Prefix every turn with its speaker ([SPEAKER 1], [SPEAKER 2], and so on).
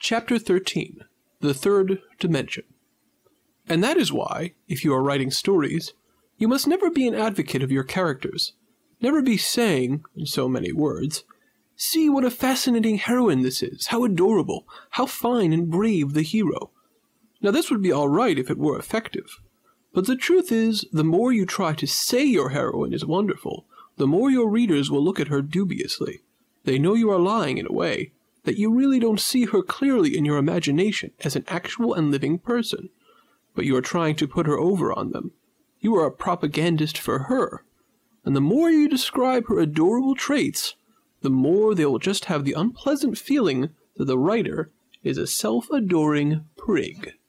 [SPEAKER 1] Chapter 13. The Third Dimension. And that is why, if you are writing stories, you must never be an advocate of your characters. Never be saying, in so many words, "See what a fascinating heroine this is, how adorable, how fine and brave the hero." Now this would be all right if it were effective. But the truth is, the more you try to say your heroine is wonderful, the more your readers will look at her dubiously. They know you are lying in a way, that you really don't see her clearly in your imagination as an actual and living person, but you are trying to put her over on them. You are a propagandist for her, and the more you describe her adorable traits, the more they will just have the unpleasant feeling that the writer is a self-adoring prig.